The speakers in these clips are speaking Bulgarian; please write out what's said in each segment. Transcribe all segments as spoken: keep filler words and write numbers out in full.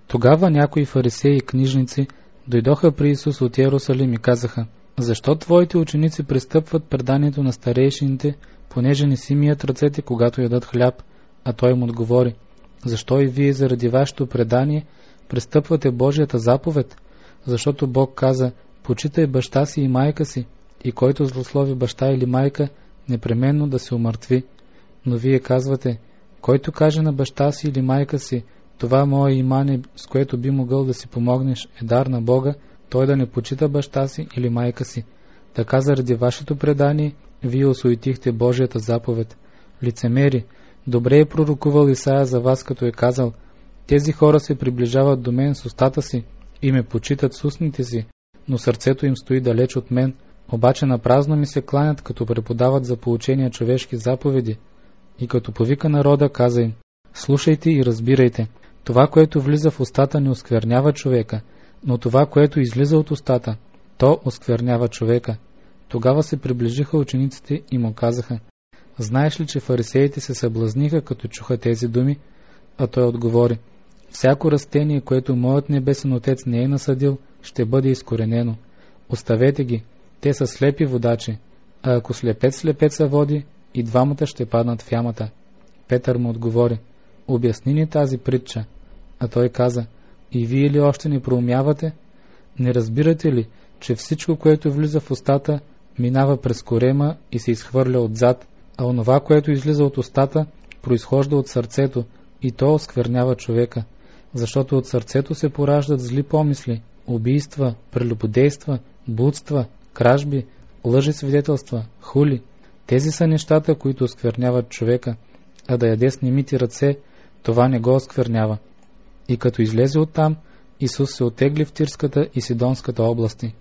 Тогава някои фарисеи и книжници дойдоха при Исус от Йерусалим и казаха: защо твоите ученици пристъпват преданието на старейшините, понеже не си мият ръцете, когато ядат хляб? А той им отговори: защо и вие заради вашето предание пристъпвате Божията заповед? Защото Бог каза: почитай баща си и майка си, и който злослови баща или майка, непременно да се умъртви. Но вие казвате: който каже на баща си или майка си: това мое имане, с което би могъл да си помогнеш, е дар на Бога, той да не почита баща си или майка си. Така заради вашето предание вие осуетихте Божията заповед. Лицемери, добре е пророкувал Исаия за вас, като е казал: тези хора се приближават до мен с устата си и ме почитат с устните си, но сърцето им стои далеч от мен, обаче напразно ми се кланят, като преподават за поучения човешки заповеди. И като повика народа, каза им: слушайте и разбирайте. Това, което влиза в устата, не осквернява човека, но това, което излиза от устата, то осквернява човека. Тогава се приближиха учениците и му казаха: знаеш ли, че фарисеите се съблазниха, като чуха тези думи? А той отговори: всяко растение, което моят небесен Отец не е насадил, ще бъде изкоренено. Оставете ги, те са слепи водачи, а ако слепец слепеца води, и двамата ще паднат в ямата. Петър му отговори: обясни ни тази притча. А той каза: и вие ли още не проумявате? Не разбирате ли, че всичко, което влиза в устата, минава през корема и се изхвърля отзад, а онова, което излиза от устата, произхожда от сърцето, и то осквернява човека, защото от сърцето се пораждат зли помисли, убийства, прелюбодейства, блудства, кражби, лъжи свидетелства, хули. Тези са нещата, които оскверняват човека, а да яде с немити ръце, това не го осквернява. И като излезе оттам, Исус се отегли в Тирската и Сидонската области.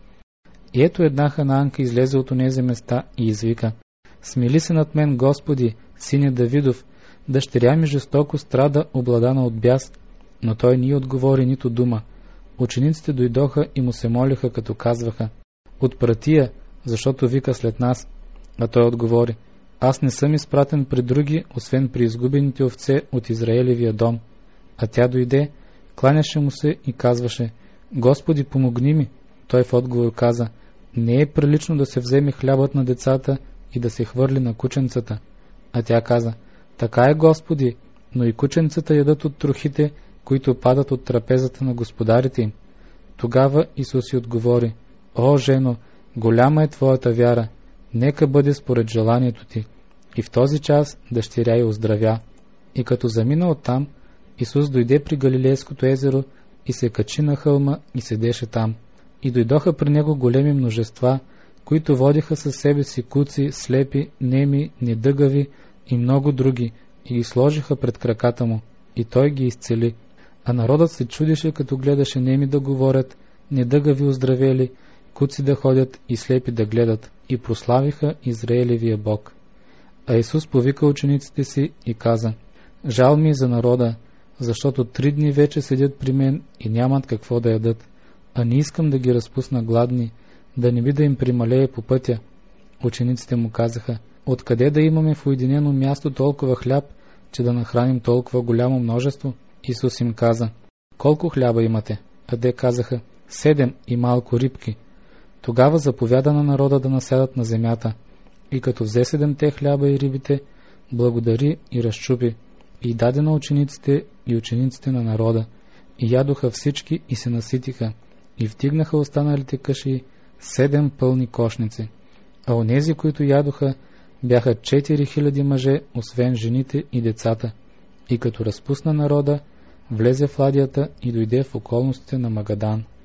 И ето една ханаанка излезе от онези места и извика: смили се над мен, Господи, сине Давидов, дъщеря ми жестоко страда, обладана от бяс. Но той не отговори нито дума. Учениците дойдоха и му се молиха, като казваха: отпрати я, защото вика след нас. А той отговори: аз не съм изпратен при други, освен при изгубените овце от Израелевия дом. А тя дойде, кланяше му се и казваше: Господи, помогни ми. Той в отговор каза: не е прилично да се вземе хлябът на децата и да се хвърли на кученцата. А тя каза: така е, Господи, но и кученцата ядат от трохите, които падат от трапезата на господарите им. Тогава Исус й отговори: о, жено, голяма е твоята вяра, нека бъде според желанието ти. И в този час дъщеря й оздравя. И като замина оттам, Исус дойде при Галилейското езеро и се качи на хълма и седеше там. И дойдоха при него големи множества, които водиха със себе си куци, слепи, неми, недъгави и много други, и ги сложиха пред краката му, и той ги изцели. А народът се чудеше, като гледаше неми да говорят, недъгави оздравели, куци да ходят и слепи да гледат, и прославиха Израелевия Бог. А Исус повика учениците си и каза: жал ми за народа, защото три дни вече седят при мен и нямат какво да ядат, а не искам да ги разпусна гладни, да не би да им прималее по пътя. Учениците му казаха: откъде да имаме в уединено място толкова хляб, че да нахраним толкова голямо множество? Исус им каза: колко хляба имате? А те казаха: седем и малко рибки. Тогава заповяда на народа да насядат на земята. И като взе седемте хляба и рибите, благодари и разчупи, и даде на учениците и учениците на народа. И ядоха всички и се наситиха, и вдигнаха останалите каши седем пълни кошници. А онези, които ядоха, бяха четири хиляди мъже, освен жените и децата. И като разпусна народа, влезе в ладията и дойде в околностите на Магадан.